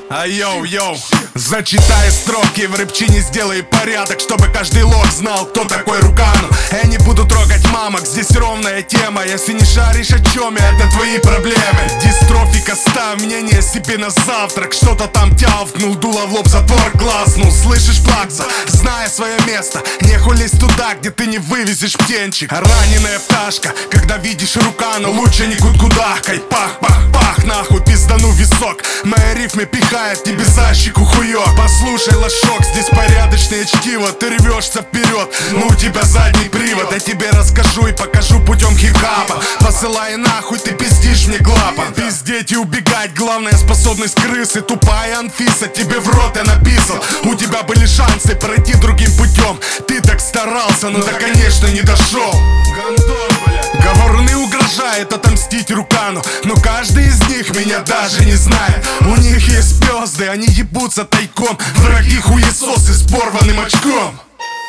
Йоу, зачитай строки в рэпчине, сделай порядок, чтобы каждый лох знал, кто такой Рукану. Я не буду трогать мамок, здесь ровная тема. Если не шаришь о чем я, это твои проблемы. Дистрофика, ставь мнение себе на завтрак. Что-то там тявкнул, дуло в лоб, затвор гласнул. Слышишь, плакса, зная свое место, не хулись туда, где ты не вывезешь птенчик. Раненая пташка, когда видишь Рукану, лучше не куткудахкай. Пах, нахуй пиздану висок. Моя рифме пихает тебе за щеку хуёк. Послушай, лошок, здесь порядочное чтиво. Ты рвешься вперед, но у тебя задний привод. Я тебе расскажу и покажу путем хип-хапа. Посылай нахуй, ты пиздишь мне клапан. Пиздеть и убегать, главная способность крысы. Тупая Анфиса, тебе в рот я написал. У тебя были шансы пройти другим путем. Ты так старался, но да, конечно, не дошел. Говоруны угрожают отомстить Рукану, но каждый из них меня даже не знает. У них есть звезды, они ебутся тайком. Враги хуесосы с порванным очком.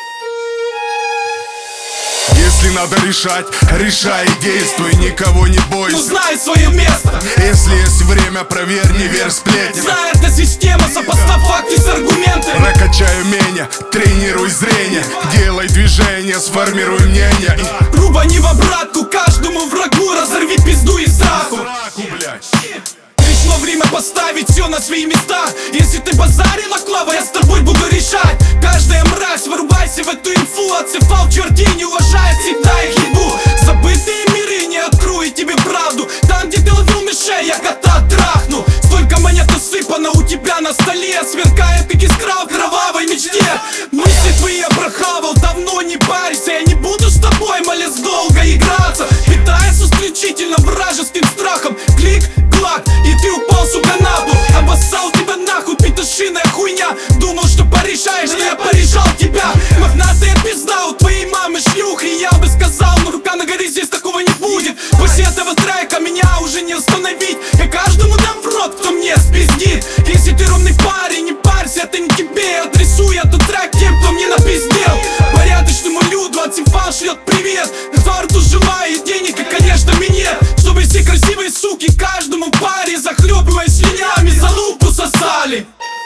Если надо решать, решай и действуй, никого не бойся. Но знай свое место. Если есть время, проверь, не верь сплетням. Знай, это система, сопоставь факты с аргументами. Прокачай умения, тренируй зрение, делай движение, сформируй мнение. Рубани в обратку, каждому врагу разорви пизду и сраку. Пришло время поставить все на свои места. Если ты базарила, Клава, я с тобой буду решать. Каждая мразь, вырубайся в эту инфу. Отсыпал чертей, не уважает всегда их ебу. Забытые миры, не открою тебе правду. Там, где ты ловил мишей, я кота трахну. Столько монет насыпано у тебя на столе, сверкает как искра в кровавой мечте. Мысли твои я прохавал, давно не парься. Я не буду с тобой, малец, долго играться. Питаясь исключительно вражеским страхом. Клик, клак, и ты упал, сука, на пол. Обоссал тебя нахуй, петушиная хуйня. Думал, что порешаешь, но я порешал тебя. Мохнатая пизда у твоей мамы шлюхи. Я бы сказал, но рука на горе, здесь такого не будет. После этого трека меня уже не остановить. Я каждому дам в рот, кто мне спиздит. Если ты ровный парень, не парься, это не тебе. Я адресую этот трек тем, кто мне напиздел. Порядочному люду от Симфа шлет привет. Фарту желаю денег и, конечно, минет. Чтобы все красивые суки каждому паре, захлебываясь слюнями, за лупу сосали.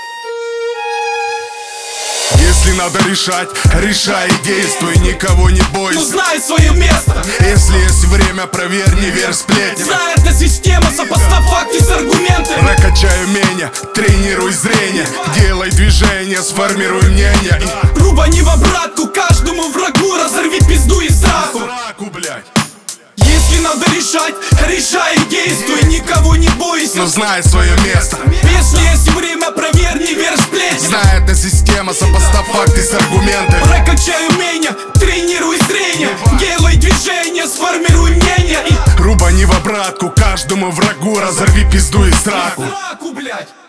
Если надо решать, решай и действуй, никого не бойся. Но знай свое место. Если есть время, проверь, не верь сплетням. Знай, это система, сопоставь факты с аргументами. Прокачай умения, тренируй зрение, делай движение, сформируй мнение. Рубани в обратку, каждому врагу разорви пизду и сраку. Если надо решать, решай и действуй, никого не бойся. Но знай свое место. Если есть время, проверь, не верь сплетням. Знай, это система, сопоставь факты с аргументами. Прокачай умения, тренируй зрение, делай движение, сформируй мнение. Рубани в обратку, каждому врагу разорви пизду и сраку. Блять.